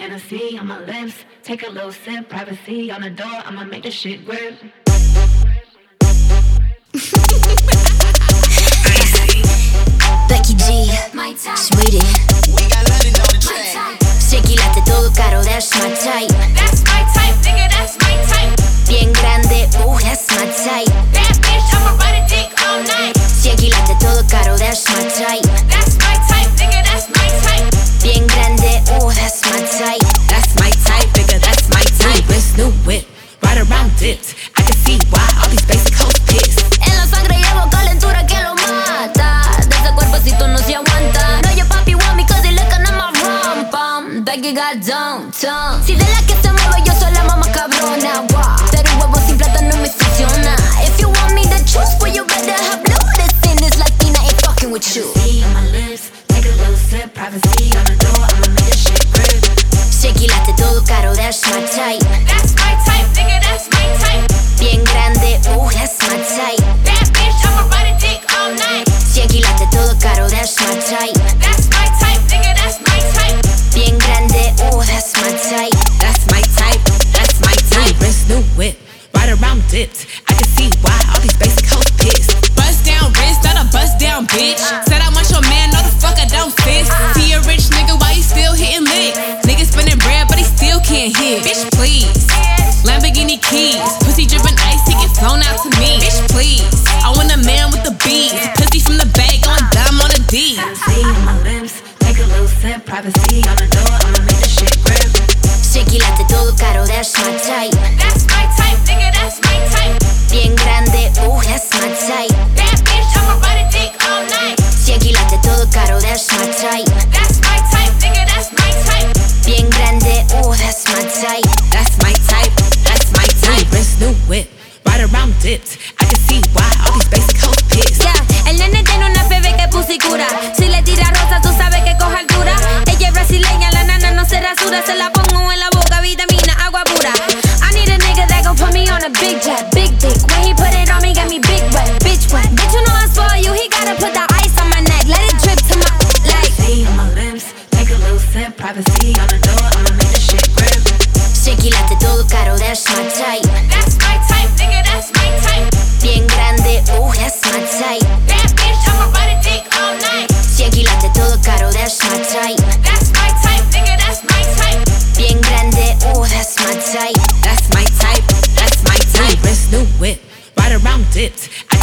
Hennessy on my lips. Take a little sip, privacy on the door. I'ma make this shit grip. Becky G, Sweetie. We got London on the track. Shaky latte todo caro, that's my type. That's my type, nigga, that's my type. Bien grande, that's my type. Bad bitch, I'ma ride a dick all night. Shaky latte todo caro, that's my type. That's my type, nigga, that's my type. Bien grande, that's my type. That's my type, nigga, that's my type. Wrist, new whip, right around dips. I can see why all these basic hoes pissed. En la sangre llevo calentura que lo mata. De ese cuerpecito no se aguanta. No, your papi want me cause he looking at my rum bum. Becky got downtown. Si de la que se mueve yo soy la mamá cabrona. Wow. Pero huevo sin plata no me funciona. If you want me to choose, well you better have noticed. This Latina ain't fucking with you. Hennessy on my lips. Take a little sip, privacy on the door. I'ma make this shit grip. Shaky latte todo caro, that's my type. That's my type, nigga, that's my type. Bien grande, that's my type. Bad bitch, I'ma ride a dick all night. Shaky latte todo caro, that's my type. That's my type, nigga, that's my type. Bien grande, that's my type. That's my type, that's my type. Wrist, new whip, right around dips. I can see why all these basic hoes pissed. Bust down wrist, not a bust down bitch. Said I want your man, no the fuck I don't sis. See a rich nigga, why he still hitting licks? Nigga spinning bread, but he still can't hit. Bitch, please. Lamborghini keys, pussy dripping ice, he get flown out to me. Bitch, please. I want a man with the beats, pussy from the bag, going dumb on the D. Hennessy on my lips. Take a little sip, privacy on the door. I'ma make this shit grip. Shaky latte todo caro, that's my type. That's my type, nigga, that's my type. Bien grande, that's my type. Bad bitch, I'ma ride a dick all night. Shaky latte todo caro, that's my type. That's my type, nigga, that's my type. Bien grande, that's my type. That's my type, that's my type. Wrist, new whip, right around dips. I can see why all these basic hoes pissed. Yeah, el nene tiene una bebé que pussy cura. Si le tira rosa, tú sabes que coge altura. Ella es brasileña, la nana no se rasura. Se la pongo en la boca, vitamina, agua pura. I need a nigga that gon' put me on a big jet, big dick. When he put it on me, got me big wet, bitch wet. Bitch, you know I spoil you, he gotta put the ice on my neck. Let it drip to my, like. Hennessy on my lips. Take a little sip, privacy on the door. I'ma make this shit grip. Shaky latte todo caro, that's my type. That's my type, nigga, that's my type. Bien grande, that's my type. Bad bitch, I'ma ride a dick all night. Shaky latte todo caro, that's my type. That's my type, nigga, that's my type. Bien grande, that's my type. That's my type, that's my type. Wrist, new whip, right around dips.